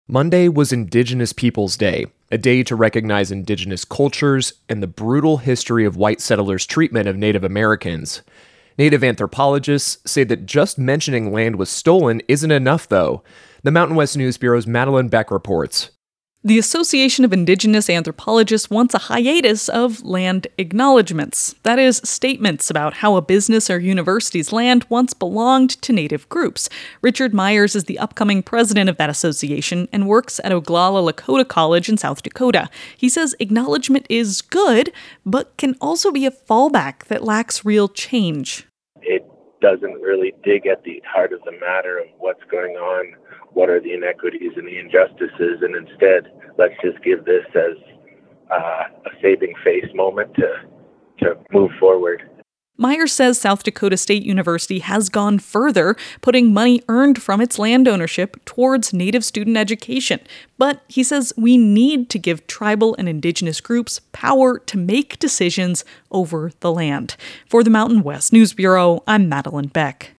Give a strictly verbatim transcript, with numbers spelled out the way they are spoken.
Monday was Indigenous Peoples Day, a day to recognize Indigenous cultures and the brutal history of white settlers' treatment of Native Americans. Native anthropologists say that just mentioning land was stolen isn't enough, though. The Mountain West News Bureau's Madeline Beck reports. The Association of Indigenous Anthropologists wants a hiatus of land acknowledgments. That is, statements about how a business or university's land once belonged to Native groups. Richard Myers is the upcoming president of that association and works at Oglala Lakota College in South Dakota. He says acknowledgement is good, but can also be a fallback that lacks real change. It doesn't really dig at the heart of the matter of what's going on. What are the inequities and the injustices, and instead, let's just give this as uh, a saving face moment to to move forward. Myers says South Dakota State University has gone further, putting money earned from its land ownership towards Native student education. But he says we need to give tribal and Indigenous groups power to make decisions over the land. For the Mountain West News Bureau, I'm Madeline Beck.